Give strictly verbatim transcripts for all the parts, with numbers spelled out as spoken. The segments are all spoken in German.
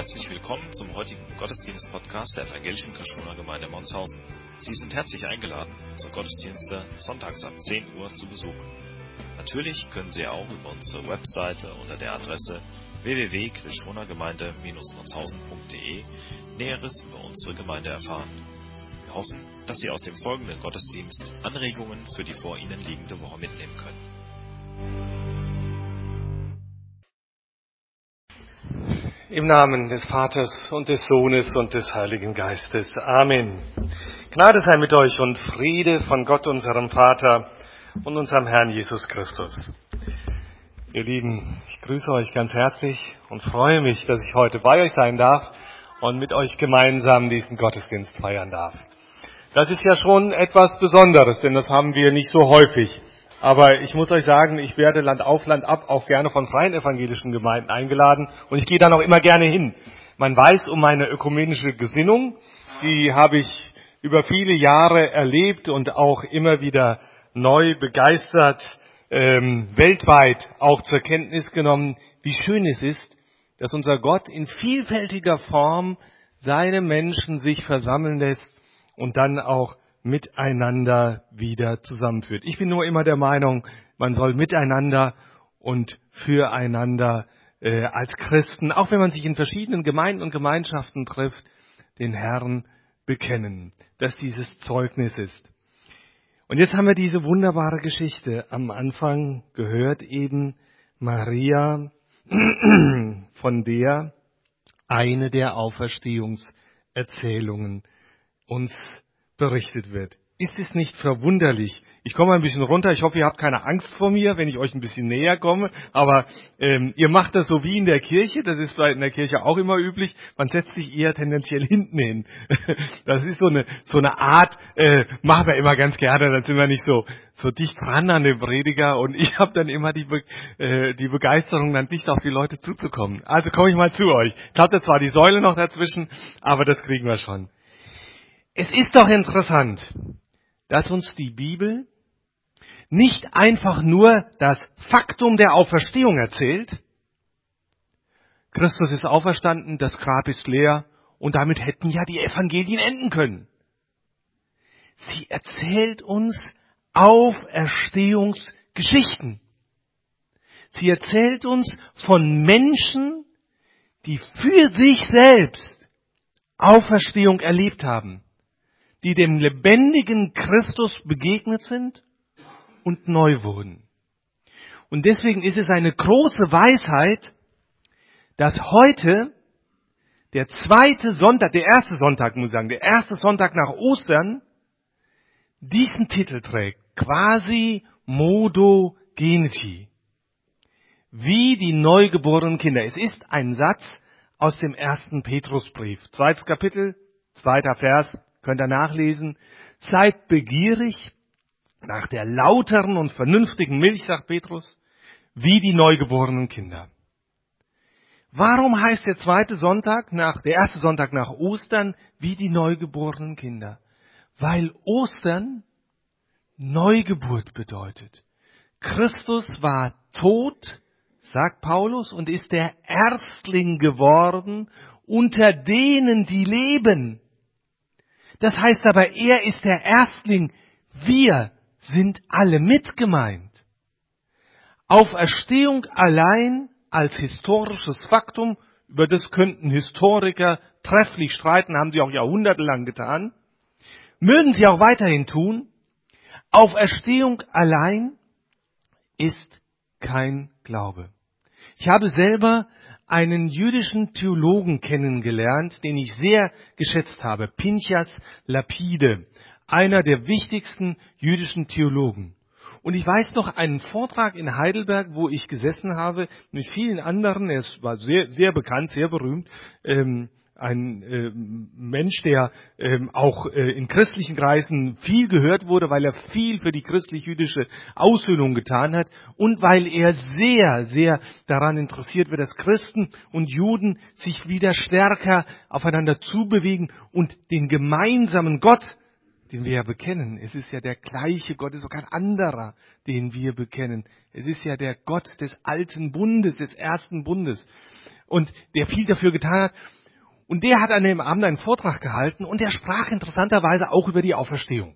Herzlich willkommen zum heutigen Gottesdienst-Podcast der Evangelischen Kirchschuner Gemeinde Monshausen. Sie sind herzlich eingeladen, unsere Gottesdienste sonntags ab zehn Uhr zu besuchen. Natürlich können Sie auch über unsere Webseite unter der Adresse w w w punkt kirchschunergemeinde Bindestrich monshausen punkt d e Näheres über unsere Gemeinde erfahren. Wir hoffen, dass Sie aus dem folgenden Gottesdienst Anregungen für die vor Ihnen liegende Woche mitnehmen können. Im Namen des Vaters und des Sohnes und des Heiligen Geistes. Amen. Gnade sei mit euch und Friede von Gott, unserem Vater und unserem Herrn Jesus Christus. Ihr Lieben, ich grüße euch ganz herzlich und freue mich, dass ich heute bei euch sein darf und mit euch gemeinsam diesen Gottesdienst feiern darf. Das ist ja schon etwas Besonderes, denn das haben wir nicht so häufig. Aber ich muss euch sagen, ich werde Land auf, Land ab auch gerne von freien evangelischen Gemeinden eingeladen und ich gehe dann auch immer gerne hin. Man weiß um meine ökumenische Gesinnung, die habe ich über viele Jahre erlebt und auch immer wieder neu begeistert, ähm, weltweit auch zur Kenntnis genommen, wie schön es ist, dass unser Gott in vielfältiger Form seine Menschen sich versammeln lässt und dann auch miteinander wieder zusammenführt. Ich bin nur immer der Meinung, man soll miteinander und füreinander äh, als Christen, auch wenn man sich in verschiedenen Gemeinden und Gemeinschaften trifft, den Herrn bekennen, dass dieses Zeugnis ist. Und jetzt haben wir diese wunderbare Geschichte am Anfang gehört, eben Maria, von der eine der Auferstehungserzählungen uns berichtet wird. Ist es nicht verwunderlich? Ich komme ein bisschen runter. Ich hoffe, ihr habt keine Angst vor mir, wenn ich euch ein bisschen näher komme. Aber ähm, ihr macht das so wie in der Kirche. Das ist in der Kirche auch immer üblich. Man setzt sich eher tendenziell hinten hin. Das ist so eine so eine Art, äh, machen wir immer ganz gerne. Dann sind wir nicht so so dicht dran an den Prediger. Und ich habe dann immer die Be- äh, die Begeisterung, dann dicht auf die Leute zuzukommen. Also komme ich mal zu euch. Ich glaube, da zwar die Säule noch dazwischen, aber das kriegen wir schon. Es ist doch interessant, dass uns die Bibel nicht einfach nur das Faktum der Auferstehung erzählt. Christus ist auferstanden, das Grab ist leer und damit hätten ja die Evangelien enden können. Sie erzählt uns Auferstehungsgeschichten. Sie erzählt uns von Menschen, die für sich selbst Auferstehung erlebt haben, die dem lebendigen Christus begegnet sind und neu wurden. Und deswegen ist es eine große Weisheit, dass heute der zweite Sonntag, der erste Sonntag, muss ich sagen, der erste Sonntag nach Ostern, diesen Titel trägt, quasi modo geniti, wie die neugeborenen Kinder. Es ist ein Satz aus dem ersten Petrusbrief, zweites Kapitel, zweiter Vers, könnt ihr nachlesen. Seid begierig nach der lauteren und vernünftigen Milch, sagt Petrus, wie die neugeborenen Kinder. Warum heißt der zweite Sonntag, nach, der erste Sonntag nach Ostern, wie die neugeborenen Kinder? Weil Ostern Neugeburt bedeutet. Christus war tot, sagt Paulus, und ist der Erstling geworden unter denen, die leben. Das heißt aber, er ist der Erstling. Wir sind alle mitgemeint. Auferstehung allein als historisches Faktum, über das könnten Historiker trefflich streiten, haben sie auch jahrhundertelang getan, mögen sie auch weiterhin tun. Auferstehung allein ist kein Glaube. Ich habe selber einen jüdischen Theologen kennengelernt, den ich sehr geschätzt habe, Pinchas Lapide, einer der wichtigsten jüdischen Theologen. Und ich weiß noch einen Vortrag in Heidelberg, wo ich gesessen habe mit vielen anderen, er war sehr, sehr bekannt, sehr berühmt, ähm, ein äh, Mensch, der ähm, auch äh, in christlichen Kreisen viel gehört wurde, weil er viel für die christlich-jüdische Aussöhnung getan hat und weil er sehr, sehr daran interessiert wird, dass Christen und Juden sich wieder stärker aufeinander zubewegen und den gemeinsamen Gott, den wir ja bekennen, es ist ja der gleiche Gott, es ist kein anderer, den wir bekennen. Es ist ja der Gott des alten Bundes, des ersten Bundes und der viel dafür getan hat, Und der hat an dem Abend einen Vortrag gehalten und der sprach interessanterweise auch über die Auferstehung.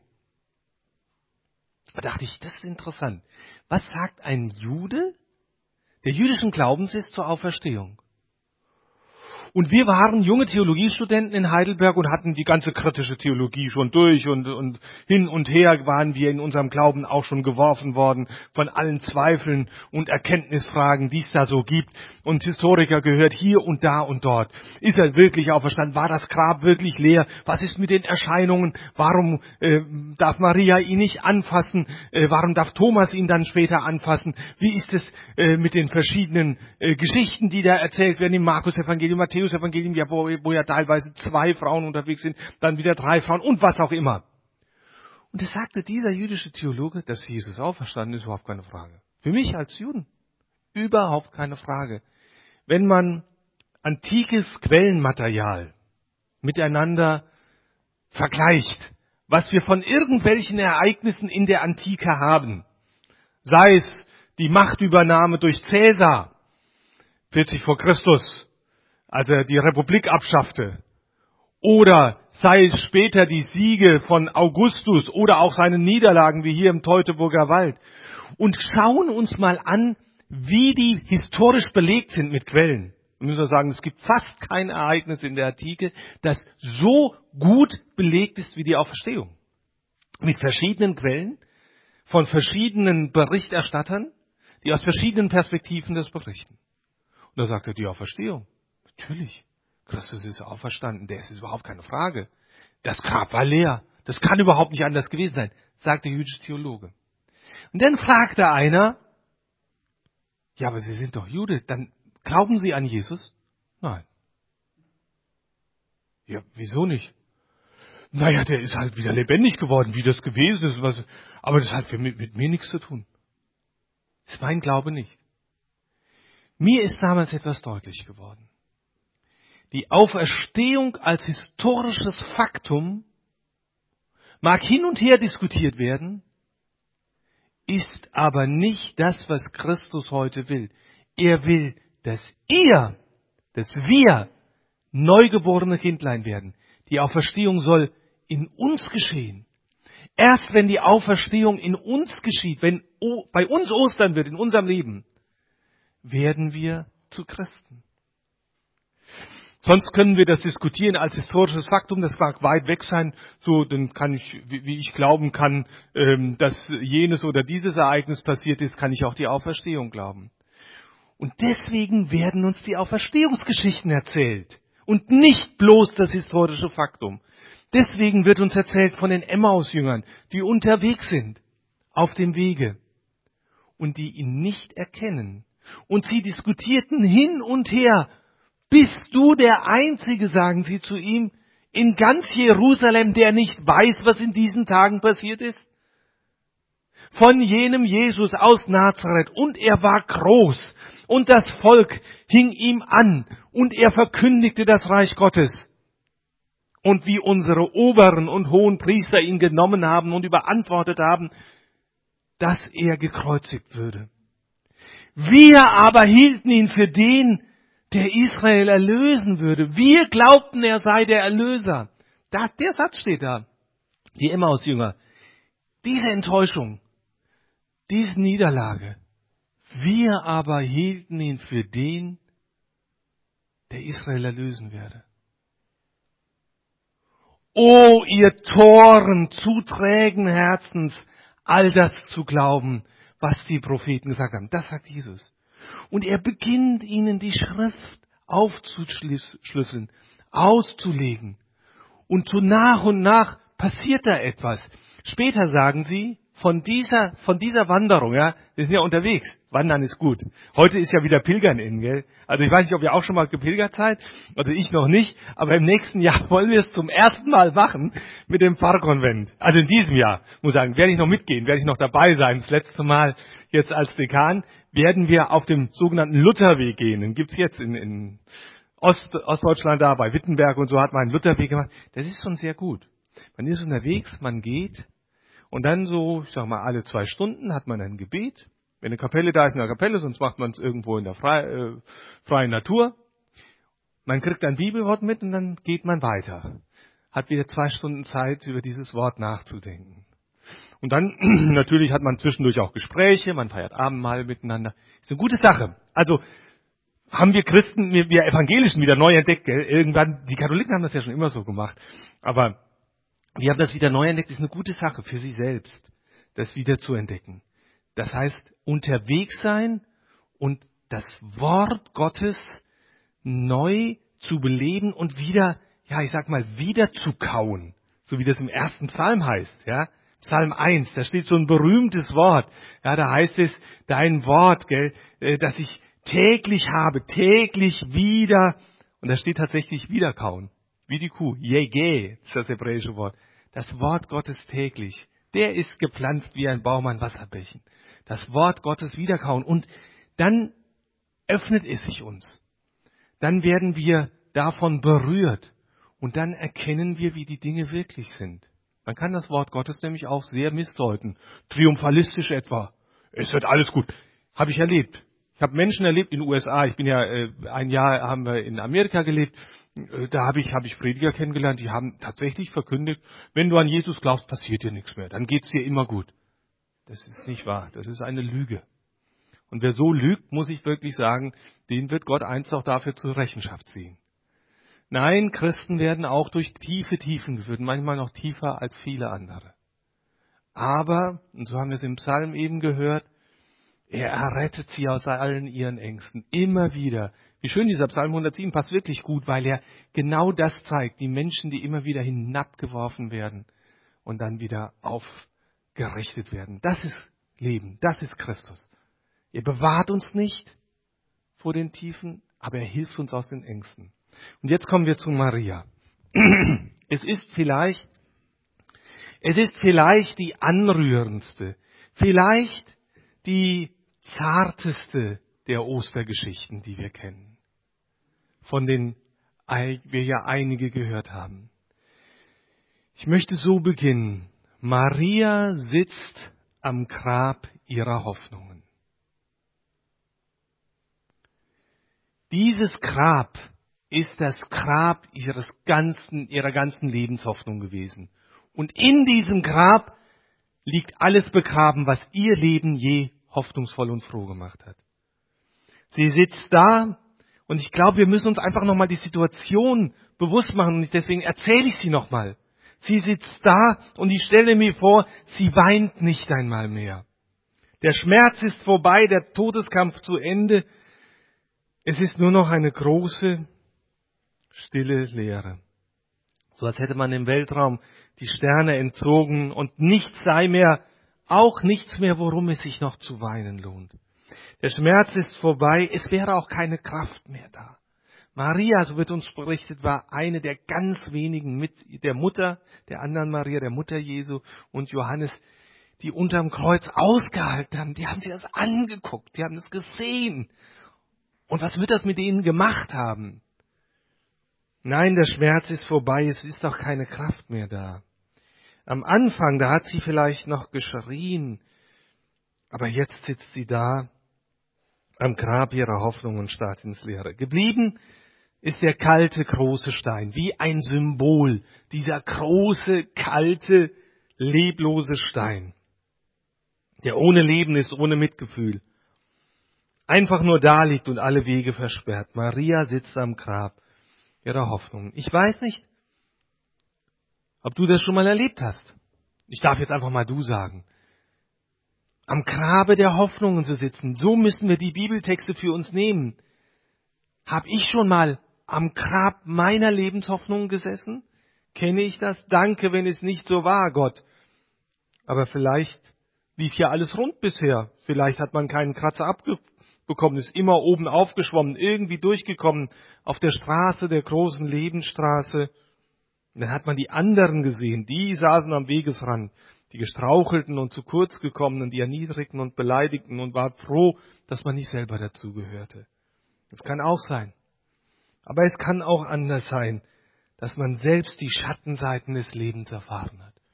Da dachte ich, das ist interessant. Was sagt ein Jude, der jüdischen Glaubens ist, zur Auferstehung? Und wir waren junge Theologiestudenten in Heidelberg und hatten die ganze kritische Theologie schon durch und, und hin und her waren wir in unserem Glauben auch schon geworfen worden von allen Zweifeln und Erkenntnisfragen, die es da so gibt. Und Historiker gehört hier und da und dort. Ist er wirklich auferstanden? War das Grab wirklich leer? Was ist mit den Erscheinungen? Warum äh, darf Maria ihn nicht anfassen? Äh, warum darf Thomas ihn dann später anfassen? Wie ist es äh, mit den verschiedenen äh, Geschichten, die da erzählt werden im Markus-Evangelium, Matthäus Evangelium, ja, wo, wo ja teilweise zwei Frauen unterwegs sind, dann wieder drei Frauen und was auch immer. Und es sagte dieser jüdische Theologe, dass Jesus auferstanden ist, überhaupt keine Frage. Für mich als Juden überhaupt keine Frage. Wenn man antikes Quellenmaterial miteinander vergleicht, was wir von irgendwelchen Ereignissen in der Antike haben, sei es die Machtübernahme durch Cäsar, vierzig vor Christus, als er die Republik abschaffte, oder sei es später die Siege von Augustus oder auch seine Niederlagen wie hier im Teutoburger Wald, und schauen uns mal an, wie die historisch belegt sind mit Quellen. Wir müssen sagen, es gibt fast kein Ereignis in der Antike, das so gut belegt ist wie die Auferstehung. Mit verschiedenen Quellen, von verschiedenen Berichterstattern, die aus verschiedenen Perspektiven das berichten. Und da sagt er, die Auferstehung. Natürlich, Christus ist auferstanden, das ist überhaupt keine Frage. Das Grab war leer, das kann überhaupt nicht anders gewesen sein, sagt der jüdische Theologe. Und dann fragte einer, ja, aber Sie sind doch Jude, dann glauben Sie an Jesus? Nein. Ja, wieso nicht? Naja, der ist halt wieder lebendig geworden, wie das gewesen ist, was, aber das hat mit, mit mir nichts zu tun. Das ist mein Glaube nicht. Mir ist damals etwas deutlich geworden. Die Auferstehung als historisches Faktum mag hin und her diskutiert werden, ist aber nicht das, was Christus heute will. Er will, dass ihr, dass wir neugeborene Kindlein werden. Die Auferstehung soll in uns geschehen. Erst wenn die Auferstehung in uns geschieht, wenn bei uns Ostern wird, in unserem Leben, werden wir zu Christen. Sonst können wir das diskutieren als historisches Faktum, das mag weit weg sein, so dann kann ich, wie ich glauben kann, dass jenes oder dieses Ereignis passiert ist, kann ich auch die Auferstehung glauben. Und deswegen werden uns die Auferstehungsgeschichten erzählt und nicht bloß das historische Faktum. Deswegen wird uns erzählt von den Emmaus-Jüngern, die unterwegs sind auf dem Wege und die ihn nicht erkennen. Und sie diskutierten hin und her. Bist du der Einzige, sagen sie zu ihm, in ganz Jerusalem, der nicht weiß, was in diesen Tagen passiert ist? Von jenem Jesus aus Nazareth, und er war groß, und das Volk hing ihm an, und er verkündigte das Reich Gottes. Und wie unsere Oberen und hohen Priester ihn genommen haben und überantwortet haben, dass er gekreuzigt würde. Wir aber hielten ihn für den, der Israel erlösen würde. Wir glaubten, er sei der Erlöser. Da, der Satz steht da. Die Emmaus-Jünger. Diese Enttäuschung, diese Niederlage. Wir aber hielten ihn für den, der Israel erlösen werde. O ihr Toren zu trägen Herzens, all das zu glauben, was die Propheten gesagt haben. Das sagt Jesus. Und er beginnt ihnen die Schrift aufzuschlüsseln, auszulegen. Und so nach und nach passiert da etwas. Später sagen sie, von dieser, von dieser Wanderung, ja, wir sind ja unterwegs. Wandern ist gut. Heute ist ja wieder Pilgern in, gell? Also ich weiß nicht, ob ihr auch schon mal gepilgert seid. Also ich noch nicht. Aber im nächsten Jahr wollen wir es zum ersten Mal machen mit dem Pfarrkonvent. Also in diesem Jahr, muss ich sagen, werde ich noch mitgehen, werde ich noch dabei sein. Das letzte Mal jetzt als Dekan werden wir auf dem sogenannten Lutherweg gehen. Den gibt's jetzt in, in Ost, Ostdeutschland da, bei Wittenberg und so hat man einen Lutherweg gemacht. Das ist schon sehr gut. Man ist unterwegs, man geht. Und dann so, ich sag mal, alle zwei Stunden hat man ein Gebet. Wenn eine Kapelle da ist, in der Kapelle, sonst macht man es irgendwo in der frei, äh, freien Natur. Man kriegt ein Bibelwort mit und dann geht man weiter. Hat wieder zwei Stunden Zeit, über dieses Wort nachzudenken. Und dann, natürlich hat man zwischendurch auch Gespräche, man feiert Abendmahl miteinander. Ist eine gute Sache. Also, haben wir Christen, wir, wir Evangelischen wieder neu entdeckt, gell? Irgendwann, die Katholiken haben das ja schon immer so gemacht. Aber wir haben das wieder neu entdeckt, ist eine gute Sache für sie selbst, das wieder zu entdecken. Das heißt, unterwegs sein und das Wort Gottes neu zu beleben und wieder, ja, ich sag mal, wieder zu kauen. So wie das im ersten Psalm heißt, ja. Psalm eins, da steht so ein berühmtes Wort. Ja, da heißt es, dein Wort, gell, das ich täglich habe, täglich wieder, und da steht tatsächlich wieder kauen. Wie die Kuh. Jege ist das hebräische Wort. Das Wort Gottes täglich. Der ist gepflanzt wie ein Baum an Wasserbächen. Das Wort Gottes wiederkauen. Und dann öffnet es sich uns. Dann werden wir davon berührt. Und dann erkennen wir, wie die Dinge wirklich sind. Man kann das Wort Gottes nämlich auch sehr missdeuten. Triumphalistisch etwa. Es wird alles gut. Habe ich erlebt. Ich habe Menschen erlebt in den U S A. Ich bin ja, äh, ein Jahr haben wir in Amerika gelebt. Äh, da habe ich, habe ich Prediger kennengelernt, die haben tatsächlich verkündigt, wenn du an Jesus glaubst, passiert dir nichts mehr. Dann geht's dir immer gut. Das ist nicht wahr. Das ist eine Lüge. Und wer so lügt, muss ich wirklich sagen, den wird Gott einst auch dafür zur Rechenschaft ziehen. Nein, Christen werden auch durch tiefe Tiefen geführt, manchmal noch tiefer als viele andere. Aber, und so haben wir es im Psalm eben gehört, er errettet sie aus allen ihren Ängsten. Immer wieder. Wie schön dieser Psalm hundertsieben passt wirklich gut, weil er genau das zeigt. Die Menschen, die immer wieder hinabgeworfen werden und dann wieder aufgerichtet werden. Das ist Leben. Das ist Christus. Er bewahrt uns nicht vor den Tiefen, aber er hilft uns aus den Ängsten. Und jetzt kommen wir zu Maria. Es ist vielleicht, es ist vielleicht die anrührendste, vielleicht die zarteste der Ostergeschichten, die wir kennen, von denen wir ja einige gehört haben. Ich möchte so beginnen. Maria sitzt am Grab ihrer Hoffnungen. Dieses Grab ist das Grab ihres ganzen, ihrer ganzen Lebenshoffnung gewesen. Und in diesem Grab liegt alles begraben, was ihr Leben je hoffnungsvoll und froh gemacht hat. Sie sitzt da und ich glaube, wir müssen uns einfach nochmal die Situation bewusst machen und deswegen erzähle ich sie nochmal. Sie sitzt da und ich stelle mir vor, sie weint nicht einmal mehr. Der Schmerz ist vorbei, der Todeskampf zu Ende. Es ist nur noch eine große, stille Leere. So als hätte man im Weltraum die Sterne entzogen und nichts sei mehr, auch nichts mehr, worum es sich noch zu weinen lohnt. Der Schmerz ist vorbei, es wäre auch keine Kraft mehr da. Maria, so wird uns berichtet, war eine der ganz wenigen mit der Mutter, der anderen Maria, der Mutter Jesu und Johannes, die unterm Kreuz ausgehalten haben. Die haben sich das angeguckt, die haben das gesehen. Und was wird das mit ihnen gemacht haben? Nein, der Schmerz ist vorbei, es ist auch keine Kraft mehr da. Am Anfang, da hat sie vielleicht noch geschrien, aber jetzt sitzt sie da am Grab ihrer Hoffnung und starrt ins Leere. Geblieben ist der kalte, große Stein, wie ein Symbol, dieser große, kalte, leblose Stein, der ohne Leben ist, ohne Mitgefühl, einfach nur da liegt und alle Wege versperrt. Maria sitzt am Grab ihrer Hoffnung. Ich weiß nicht, ob du das schon mal erlebt hast. Ich darf jetzt einfach mal du sagen. Am Grabe der Hoffnungen zu sitzen, so müssen wir die Bibeltexte für uns nehmen. Hab ich schon mal am Grab meiner Lebenshoffnung gesessen? Kenne ich das? Danke, wenn es nicht so war, Gott. Aber vielleicht lief ja alles rund bisher. Vielleicht hat man keinen Kratzer abbekommen, ist immer oben aufgeschwommen, irgendwie durchgekommen auf der Straße, der großen Lebensstraße. Und dann hat man die anderen gesehen, die saßen am Wegesrand, die gestrauchelten und zu kurz gekommenen, die erniedrigten und beleidigten und war froh, dass man nicht selber dazugehörte. Das kann auch sein. Aber es kann auch anders sein, dass man selbst die Schattenseiten des Lebens erfahren hat.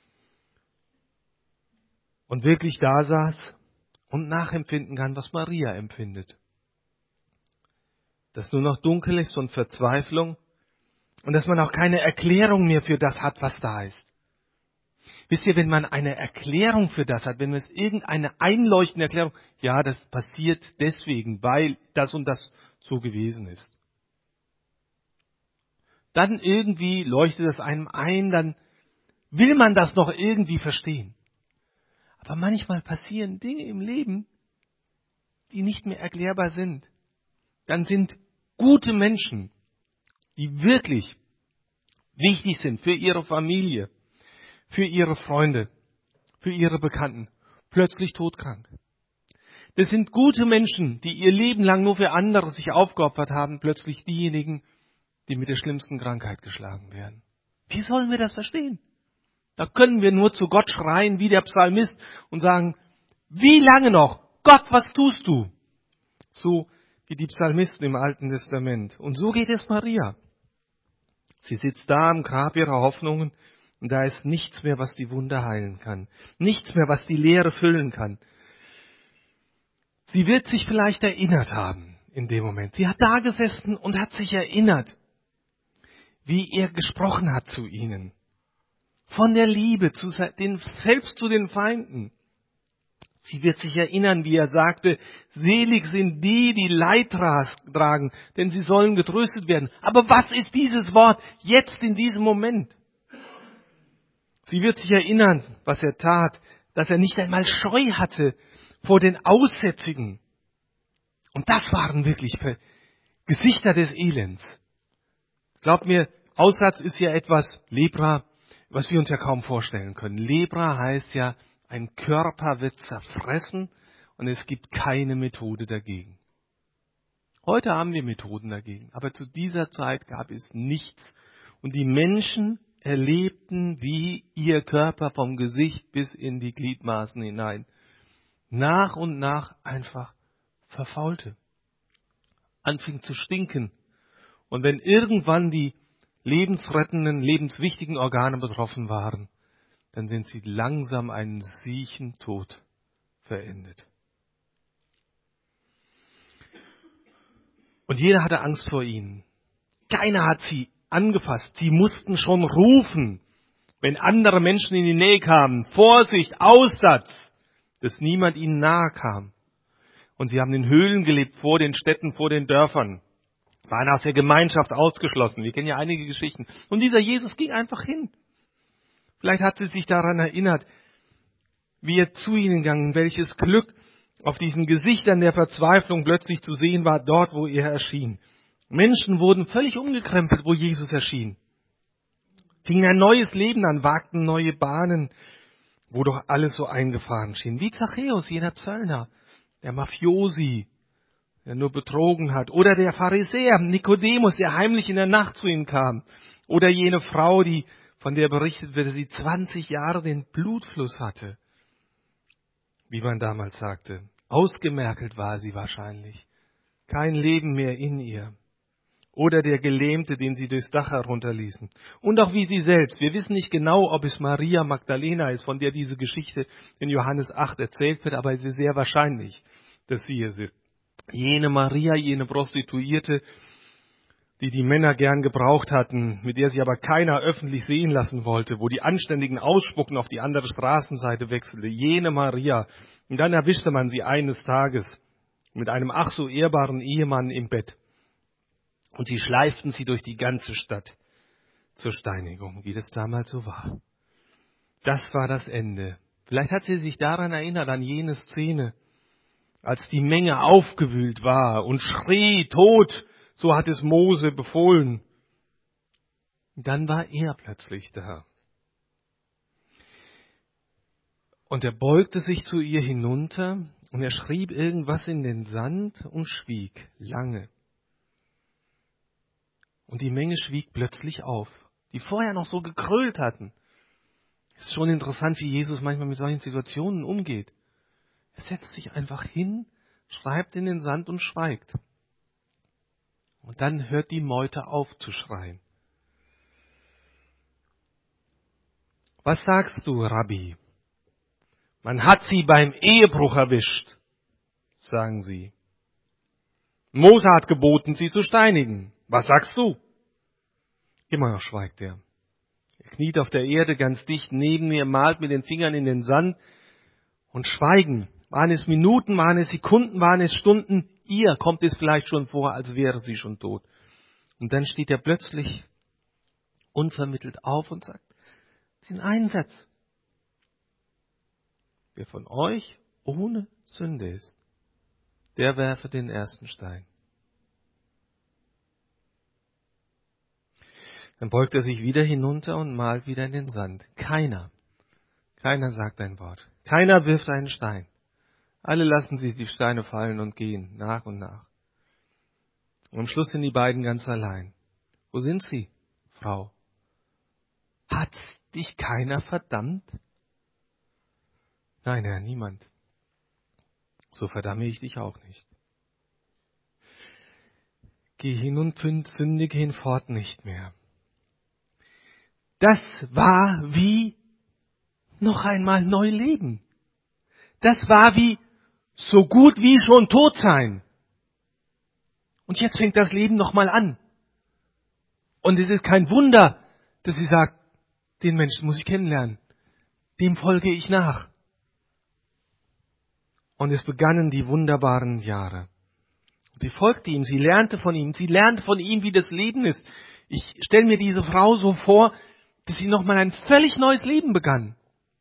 Und wirklich da saß und nachempfinden kann, was Maria empfindet. dass nur noch dunkel ist und Verzweiflung und dass man auch keine Erklärung mehr für das hat, was da ist. Wisst ihr, wenn man eine Erklärung für das hat, wenn es irgendeine einleuchtende Erklärung, ja, das passiert deswegen, weil das und das so gewesen ist. Dann irgendwie leuchtet es einem ein, dann will man das noch irgendwie verstehen. Aber manchmal passieren Dinge im Leben, die nicht mehr erklärbar sind. Dann sind gute Menschen, die wirklich wichtig sind für ihre Familie, für ihre Freunde, für ihre Bekannten, plötzlich todkrank. Das sind gute Menschen, die ihr Leben lang nur für andere sich aufgeopfert haben, plötzlich diejenigen, die mit der schlimmsten Krankheit geschlagen werden. Wie sollen wir das verstehen? Da können wir nur zu Gott schreien, wie der Psalmist, und sagen, wie lange noch? Gott, was tust du? So wie die Psalmisten im Alten Testament. Und so geht es Maria. Sie sitzt da am Grab ihrer Hoffnungen und da ist nichts mehr, was die Wunde heilen kann. Nichts mehr, was die Leere füllen kann. Sie wird sich vielleicht erinnert haben in dem Moment. Sie hat da gesessen und hat sich erinnert, wie er gesprochen hat zu ihnen. Von der Liebe, zu den, selbst zu den Feinden. Sie wird sich erinnern, wie er sagte, selig sind die, die Leid tragen, denn sie sollen getröstet werden. Aber was ist dieses Wort jetzt in diesem Moment? Sie wird sich erinnern, was er tat, dass er nicht einmal Scheu hatte vor den Aussätzigen. Und das waren wirklich Gesichter des Elends. Glaubt mir, Aussatz ist ja etwas, Lepra, was wir uns ja kaum vorstellen können. Lepra heißt ja, ein Körper wird zerfressen und es gibt keine Methode dagegen. Heute haben wir Methoden dagegen, aber zu dieser Zeit gab es nichts. Und die Menschen erlebten, wie ihr Körper vom Gesicht bis in die Gliedmaßen hinein nach und nach einfach verfaulte, anfing zu stinken. Und wenn irgendwann die lebensrettenden, lebenswichtigen Organe betroffen waren, dann sind sie langsam einen siechen Tod verendet. Und jeder hatte Angst vor ihnen. Keiner hat sie angefasst. Sie mussten schon rufen, wenn andere Menschen in die Nähe kamen. Vorsicht, Aussatz, dass niemand ihnen nahe kam. Und sie haben in Höhlen gelebt, vor den Städten, vor den Dörfern. Waren aus der Gemeinschaft ausgeschlossen. Wir kennen ja einige Geschichten. Und dieser Jesus ging einfach hin. Vielleicht hat sie sich daran erinnert, wie er zu ihnen gegangen, welches Glück auf diesen Gesichtern der Verzweiflung plötzlich zu sehen war, dort, wo er erschien. Menschen wurden völlig umgekrempelt, wo Jesus erschien. Fingen ein neues Leben an, wagten neue Bahnen, wo doch alles so eingefahren schien. Wie Zachäus, jener Zöllner, der Mafiosi, der nur betrogen hat. Oder der Pharisäer, Nikodemus, der heimlich in der Nacht zu ihm kam. Oder jene Frau, die von der berichtet wird, dass sie zwanzig Jahre den Blutfluss hatte. Wie man damals sagte. Ausgemergelt war sie wahrscheinlich. Kein Leben mehr in ihr. Oder der Gelähmte, den sie durchs Dach herunterließen. Und auch wie sie selbst. Wir wissen nicht genau, ob es Maria Magdalena ist, von der diese Geschichte in Johannes acht erzählt wird, aber es ist sehr wahrscheinlich, dass sie es ist. Jene Maria, jene Prostituierte, die die Männer gern gebraucht hatten, mit der sich aber keiner öffentlich sehen lassen wollte, wo die Anständigen ausspucken, auf die andere Straßenseite wechselte. Jene Maria. Und dann erwischte man sie eines Tages mit einem ach so ehrbaren Ehemann im Bett. Und sie schleiften sie durch die ganze Stadt zur Steinigung, wie das damals so war. Das war das Ende. Vielleicht hat sie sich daran erinnert, an jene Szene, als die Menge aufgewühlt war und schrie, Tod, so hat es Mose befohlen. Dann war er plötzlich da. Und er beugte sich zu ihr hinunter und er schrieb irgendwas in den Sand und schwieg lange. Und die Menge schwieg plötzlich auf, die vorher noch so gekrölt hatten. Es ist schon interessant, wie Jesus manchmal mit solchen Situationen umgeht. Er setzt sich einfach hin, schreibt in den Sand und schweigt. Und dann hört die Meute auf zu schreien. Was sagst du, Rabbi? Man hat sie beim Ehebruch erwischt, sagen sie. Mose hat geboten, sie zu steinigen. Was sagst du? Immer noch schweigt er. Er kniet auf der Erde ganz dicht neben mir, malt mit den Fingern in den Sand und schweigen. Waren es Minuten, waren es Sekunden, waren es Stunden? Ihr kommt es vielleicht schon vor, als wäre sie schon tot. Und dann steht er plötzlich unvermittelt auf und sagt, den einen Satz. Wer von euch ohne Sünde ist, der werfe den ersten Stein. Dann beugt er sich wieder hinunter und malt wieder in den Sand. Keiner, keiner sagt ein Wort. Keiner wirft einen Stein. Alle lassen sich die Steine fallen und gehen, nach und nach. Und am Schluss sind die beiden ganz allein. Wo sind sie, Frau? Hat dich keiner verdammt? Nein, Herr, niemand. So verdamme ich dich auch nicht. Geh hin und sündige hinfort nicht mehr. Das war wie noch einmal neu leben. Das war wie so gut wie schon tot sein. Und jetzt fängt das Leben nochmal an. Und es ist kein Wunder, dass sie sagt, den Menschen muss ich kennenlernen. Dem folge ich nach. Und es begannen die wunderbaren Jahre. Und sie folgte ihm, sie lernte von ihm, sie lernte von ihm, wie das Leben ist. Ich stelle mir diese Frau so vor, dass sie nochmal ein völlig neues Leben begann.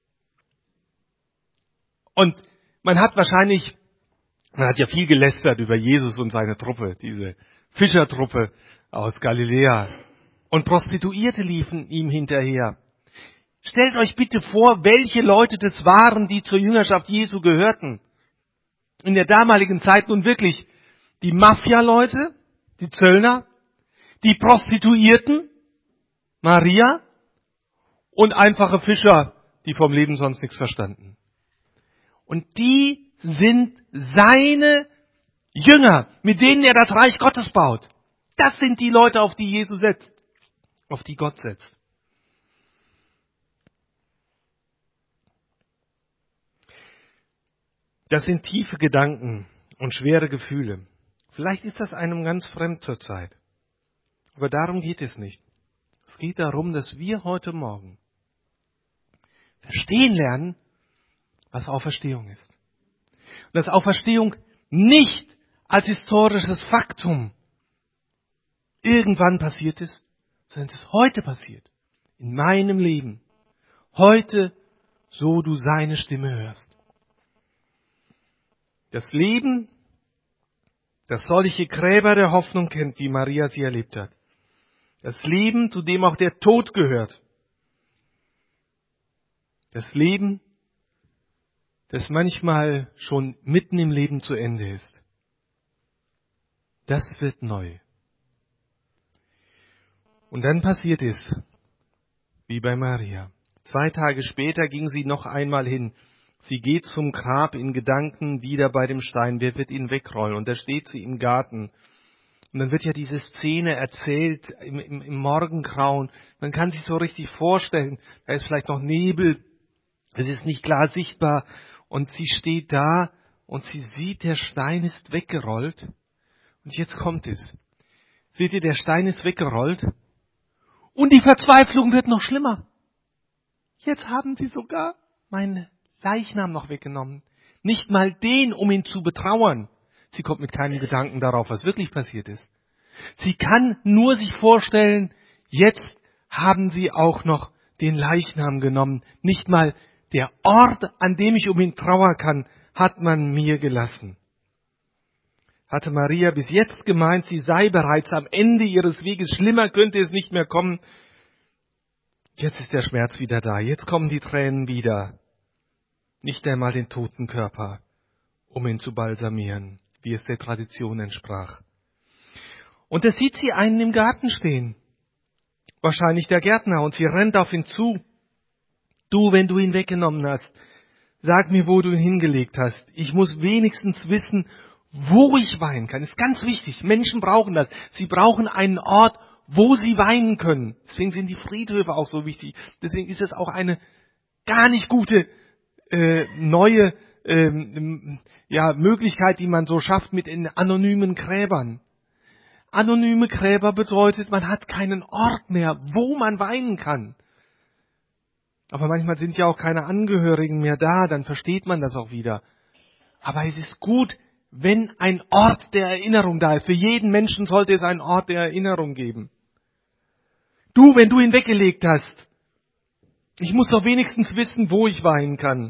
Und man hat wahrscheinlich, man hat ja viel gelästert über Jesus und seine Truppe, diese Fischertruppe aus Galiläa. Und Prostituierte liefen ihm hinterher. Stellt euch bitte vor, welche Leute das waren, die zur Jüngerschaft Jesu gehörten. In der damaligen Zeit nun wirklich die Mafia-Leute, die Zöllner, die Prostituierten, Maria und einfache Fischer, die vom Leben sonst nichts verstanden. Und die sind seine Jünger, mit denen er das Reich Gottes baut. Das sind die Leute, auf die Jesus setzt, auf die Gott setzt. Das sind tiefe Gedanken und schwere Gefühle. Vielleicht ist das einem ganz fremd zur Zeit. Aber darum geht es nicht. Es geht darum, dass wir heute Morgen verstehen lernen, was Auferstehung ist. Und dass Auferstehung nicht als historisches Faktum irgendwann passiert ist, sondern es ist heute passiert. In meinem Leben. Heute, so du seine Stimme hörst. Das Leben, das solche Gräber der Hoffnung kennt, wie Maria sie erlebt hat. Das Leben, zu dem auch der Tod gehört. Das Leben, das manchmal schon mitten im Leben zu Ende ist. Das wird neu. Und dann passiert es, wie bei Maria. Zwei Tage später ging sie noch einmal hin. Sie geht zum Grab in Gedanken wieder bei dem Stein. Wer wird ihn wegrollen? Und da steht sie im Garten. Und dann wird ja diese Szene erzählt im, im, im Morgengrauen. Man kann sich so richtig vorstellen, da ist vielleicht noch Nebel. Es ist nicht klar sichtbar. Und sie steht da und sie sieht, der Stein ist weggerollt. Und jetzt kommt es. Seht ihr, der Stein ist weggerollt. Und die Verzweiflung wird noch schlimmer. Jetzt haben sie sogar meinen Leichnam noch weggenommen. Nicht mal den, um ihn zu betrauern. Sie kommt mit keinem Gedanken darauf, was wirklich passiert ist. Sie kann nur sich vorstellen, jetzt haben sie auch noch den Leichnam genommen. Nicht mal der Ort, an dem ich um ihn trauern kann, hat man mir gelassen. Hatte Maria bis jetzt gemeint, sie sei bereits am Ende ihres Weges, schlimmer könnte es nicht mehr kommen. Jetzt ist der Schmerz wieder da, jetzt kommen die Tränen wieder. Nicht einmal den toten Körper, um ihn zu balsamieren, wie es der Tradition entsprach. Und da sieht sie einen im Garten stehen, wahrscheinlich der Gärtner, und sie rennt auf ihn zu. Du, wenn du ihn weggenommen hast, sag mir, wo du ihn hingelegt hast. Ich muss wenigstens wissen, wo ich weinen kann. Das ist ganz wichtig. Menschen brauchen das. Sie brauchen einen Ort, wo sie weinen können. Deswegen sind die Friedhöfe auch so wichtig. Deswegen ist es auch eine gar nicht gute äh, neue ähm, ja, Möglichkeit, die man so schafft mit den anonymen Gräbern. Anonyme Gräber bedeutet, man hat keinen Ort mehr, wo man weinen kann. Aber manchmal sind ja auch keine Angehörigen mehr da, dann versteht man das auch wieder. Aber es ist gut, wenn ein Ort der Erinnerung da ist. Für jeden Menschen sollte es einen Ort der Erinnerung geben. Du, wenn du ihn weggelegt hast, ich muss doch wenigstens wissen, wo ich weinen kann.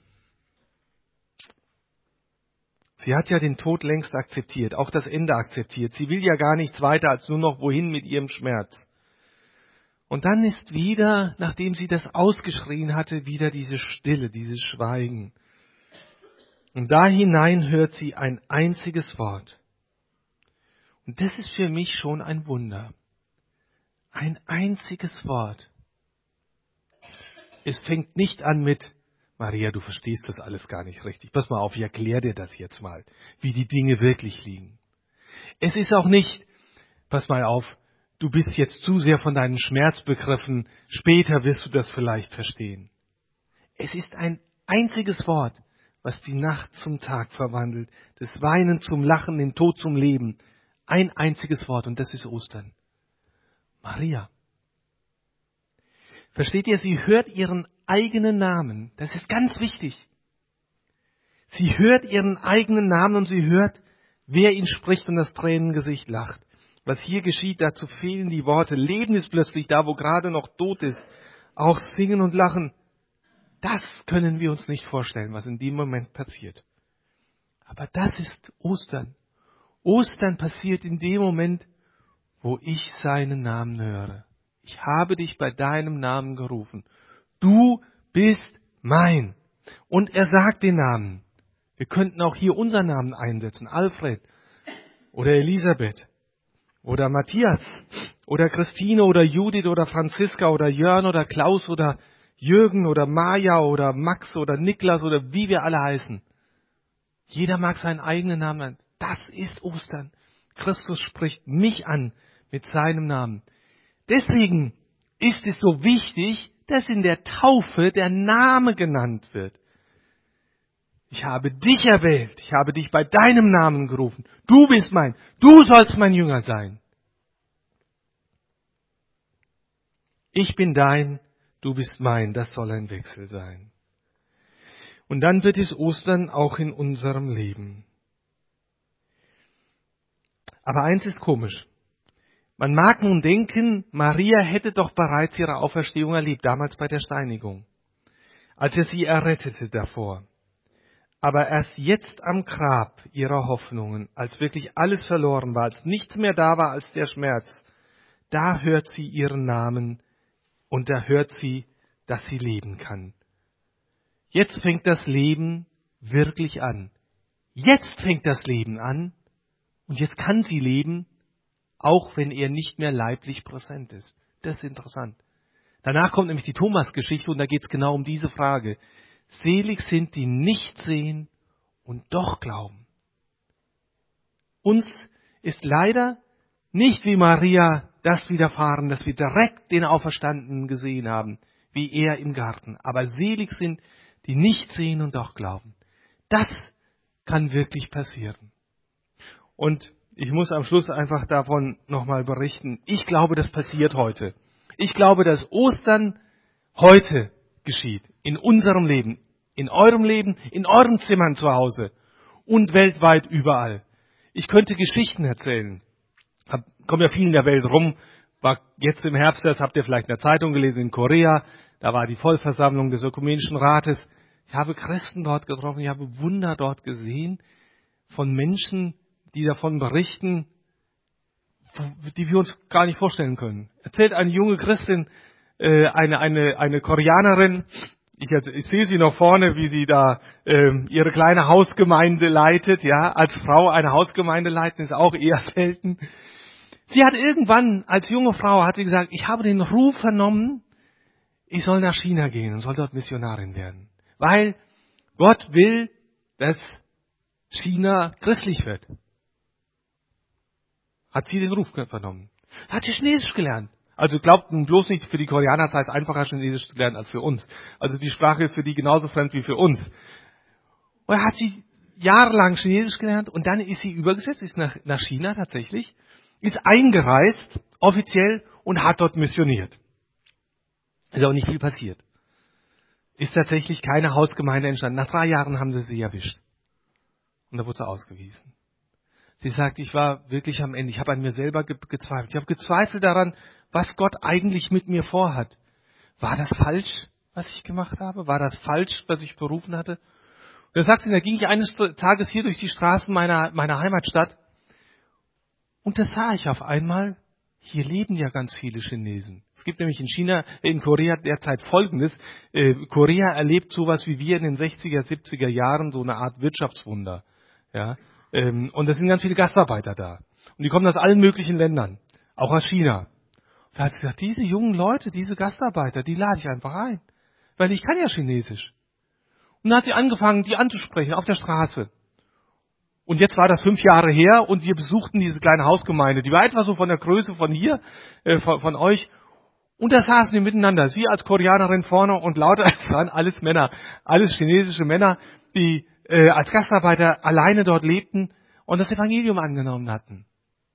Sie hat ja den Tod längst akzeptiert, auch das Ende akzeptiert. Sie will ja gar nichts weiter als nur noch wohin mit ihrem Schmerz. Und dann ist wieder, nachdem sie das ausgeschrien hatte, wieder diese Stille, dieses Schweigen. Und da hinein hört sie ein einziges Wort. Und das ist für mich schon ein Wunder. Ein einziges Wort. Es fängt nicht an mit, Maria, du verstehst das alles gar nicht richtig. Pass mal auf, ich erkläre dir das jetzt mal, wie die Dinge wirklich liegen. Es ist auch nicht, pass mal auf, du bist jetzt zu sehr von deinem Schmerz begriffen, später wirst du das vielleicht verstehen. Es ist ein einziges Wort, was die Nacht zum Tag verwandelt, das Weinen zum Lachen, den Tod zum Leben. Ein einziges Wort, und das ist Ostern. Maria. Versteht ihr, sie hört ihren eigenen Namen. Das ist ganz wichtig. Sie hört ihren eigenen Namen und sie hört, wer ihn spricht und das Tränengesicht lacht. Was hier geschieht, dazu fehlen die Worte. Leben ist plötzlich da, wo gerade noch tot ist. Auch singen und lachen. Das können wir uns nicht vorstellen, was in dem Moment passiert. Aber das ist Ostern. Ostern passiert in dem Moment, wo ich seinen Namen höre. Ich habe dich bei deinem Namen gerufen. Du bist mein. Und er sagt den Namen. Wir könnten auch hier unseren Namen einsetzen. Alfred oder Elisabeth oder Matthias oder Christine oder Judith oder Franziska oder Jörn oder Klaus oder Jürgen oder Maja oder Max oder Niklas oder wie wir alle heißen. Jeder mag seinen eigenen Namen. Das ist Ostern. Christus spricht mich an mit seinem Namen. Deswegen ist es so wichtig, dass in der Taufe der Name genannt wird. Ich habe dich erwählt, ich habe dich bei deinem Namen gerufen. Du bist mein, du sollst mein Jünger sein. Ich bin dein, du bist mein, das soll ein Wechsel sein. Und dann wird es Ostern auch in unserem Leben. Aber eins ist komisch. Man mag nun denken, Maria hätte doch bereits ihre Auferstehung erlebt, damals bei der Steinigung, als er sie errettete davor. Aber erst jetzt am Grab ihrer Hoffnungen, als wirklich alles verloren war, als nichts mehr da war als der Schmerz, da hört sie ihren Namen und da hört sie, dass sie leben kann. Jetzt fängt das Leben wirklich an. Jetzt fängt das Leben an und jetzt kann sie leben, auch wenn er nicht mehr leiblich präsent ist. Das ist interessant. Danach kommt nämlich die Thomas-Geschichte und da geht es genau um diese Frage. Selig sind, die nicht sehen und doch glauben. Uns ist leider nicht wie Maria das widerfahren, dass wir direkt den Auferstandenen gesehen haben, wie er im Garten. Aber selig sind, die nicht sehen und doch glauben. Das kann wirklich passieren. Und ich muss am Schluss einfach davon nochmal berichten. Ich glaube, das passiert heute. Ich glaube, dass Ostern heute geschieht. In unserem Leben. In eurem Leben. In euren Zimmern zu Hause. Und weltweit überall. Ich könnte Geschichten erzählen. Hab, komm ja viel in der Welt rum. War jetzt im Herbst, das habt ihr vielleicht in der Zeitung gelesen, in Korea. Da war die Vollversammlung des Ökumenischen Rates. Ich habe Christen dort getroffen. Ich habe Wunder dort gesehen. Von Menschen, die davon berichten, die wir uns gar nicht vorstellen können. Erzählt eine junge Christin, äh, eine, eine, eine Koreanerin, ich, ich sehe sie noch vorne, wie sie da ähm, ihre kleine Hausgemeinde leitet, ja, als Frau eine Hausgemeinde leiten, ist auch eher selten. Sie hat irgendwann, als junge Frau, hat sie gesagt, ich habe den Ruf vernommen, ich soll nach China gehen und soll dort Missionarin werden. Weil Gott will, dass China christlich wird. Hat sie den Ruf vernommen. Hat sie Chinesisch gelernt. Also glaubt bloß nicht, für die Koreaner sei es einfacher, Chinesisch zu lernen als für uns. Also die Sprache ist für die genauso fremd wie für uns. Und er hat sie jahrelang Chinesisch gelernt und dann ist sie übergesetzt, ist nach, nach China tatsächlich, ist eingereist, offiziell, und hat dort missioniert. Ist auch nicht viel passiert. Ist tatsächlich keine Hausgemeinde entstanden. Nach drei Jahren haben sie sie erwischt. Und da wurde sie ausgewiesen. Sie sagt, ich war wirklich am Ende. Ich habe an mir selber ge- gezweifelt. Ich habe gezweifelt daran, was Gott eigentlich mit mir vorhat. War das falsch, was ich gemacht habe? War das falsch, was ich berufen hatte? Und da sagt sie, da ging ich eines Tages hier durch die Straßen meiner, meiner Heimatstadt. Und da sah ich auf einmal, hier leben ja ganz viele Chinesen. Es gibt nämlich in China, in Korea derzeit Folgendes. Äh, Korea erlebt sowas wie wir in den sechziger, siebziger Jahren, so eine Art Wirtschaftswunder. Ja, ähm, und es sind ganz viele Gastarbeiter da. Und die kommen aus allen möglichen Ländern, auch aus China. Und da hat sie gesagt, diese jungen Leute, diese Gastarbeiter, die lade ich einfach ein. Weil ich kann ja Chinesisch. Und dann hat sie angefangen, die anzusprechen auf der Straße. Und jetzt war das fünf Jahre her und wir besuchten diese kleine Hausgemeinde. Die war etwa so von der Größe von hier, äh, von, von euch. Und da saßen wir miteinander. Sie als Koreanerin vorne und lauter, es waren alles Männer, alles chinesische Männer, die äh, als Gastarbeiter alleine dort lebten und das Evangelium angenommen hatten.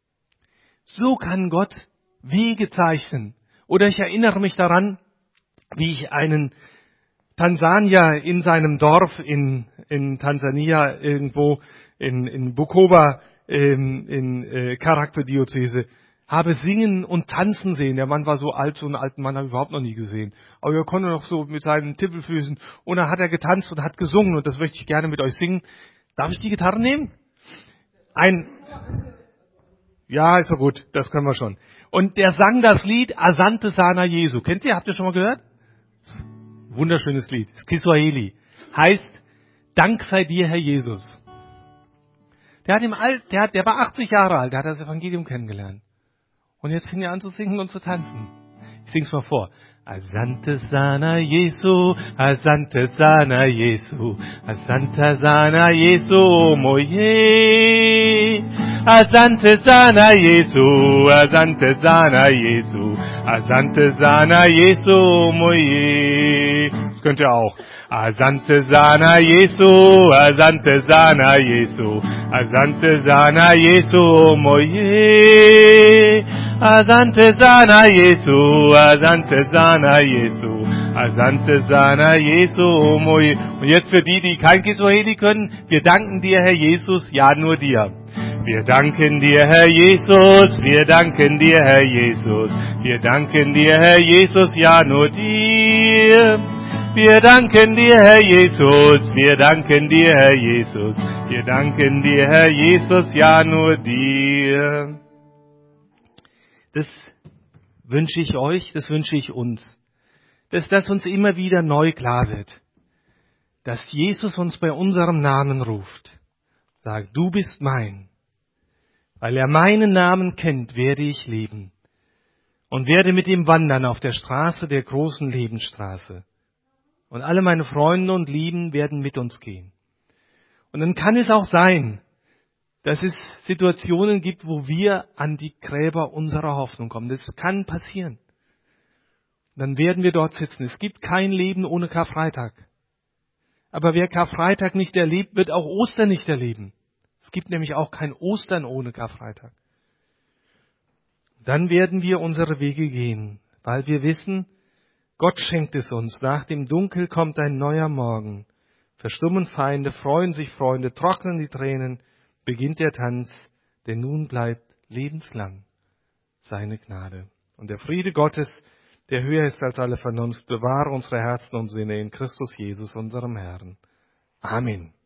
So kann Gott Wege zeichnen. Oder ich erinnere mich daran, wie ich einen Tansanier in seinem Dorf in, in Tansania irgendwo in, in Bukoba ähm, in äh, Charakterdiözese habe singen und tanzen sehen. Der Mann war so alt, so einen alten Mann habe ich überhaupt noch nie gesehen. Aber er konnte noch so mit seinen Tippelfüßen und dann hat er getanzt und hat gesungen und das möchte ich gerne mit euch singen. Darf ich die Gitarre nehmen? Ein, ja, ist so gut, das können wir schon. Und der sang das Lied Asante Sana Jesu. Kennt ihr? Habt ihr schon mal gehört? Wunderschönes Lied. Das ist Kiswahili. Heißt, Dank sei dir, Herr Jesus. Der hat im Alt, der hat, der war achtzig Jahre alt, der hat das Evangelium kennengelernt. Und jetzt fing er an zu singen und zu tanzen. Ich sing's mal vor. Asante Sana Jesu, Asante Sana Jesu, Asante Sana Jesu, moye. Asante Sana Jesu, Asante Sana Jesu, Asante Sana Jesu, moye. Das könnt ihr auch. Asante Sana Jesu, Asante Sana Jesu, Asante Sana Jesu, moye. Asante Sana Jesu, Asante Sana Jesu, Asante Sana Jesu, moye. Und jetzt für die, die kein Kiswahili können, wir danken dir, Herr Jesus, ja nur dir. Wir danken dir, Herr Jesus, wir danken dir, Herr Jesus, wir danken dir, Herr Jesus, ja nur dir. Wir danken dir, Herr Jesus, wir danken dir, Herr Jesus, wir danken dir, Herr Jesus, ja nur dir. Das wünsche ich euch, das wünsche ich uns, dass das uns immer wieder neu klar wird, dass Jesus uns bei unserem Namen ruft, sagt, du bist mein. Weil er meinen Namen kennt, werde ich leben und werde mit ihm wandern auf der Straße der großen Lebensstraße. Und alle meine Freunde und Lieben werden mit uns gehen. Und dann kann es auch sein, dass es Situationen gibt, wo wir an die Gräber unserer Hoffnung kommen. Das kann passieren. Dann werden wir dort sitzen. Es gibt kein Leben ohne Karfreitag. Aber wer Karfreitag nicht erlebt, wird auch Ostern nicht erleben. Es gibt nämlich auch kein Ostern ohne Karfreitag. Dann werden wir unsere Wege gehen, weil wir wissen, Gott schenkt es uns. Nach dem Dunkel kommt ein neuer Morgen. Verstummen Feinde, freuen sich Freunde, trocknen die Tränen, beginnt der Tanz, denn nun bleibt lebenslang seine Gnade. Und der Friede Gottes, der höher ist als alle Vernunft, bewahre unsere Herzen und Sinne in Christus Jesus, unserem Herrn. Amen.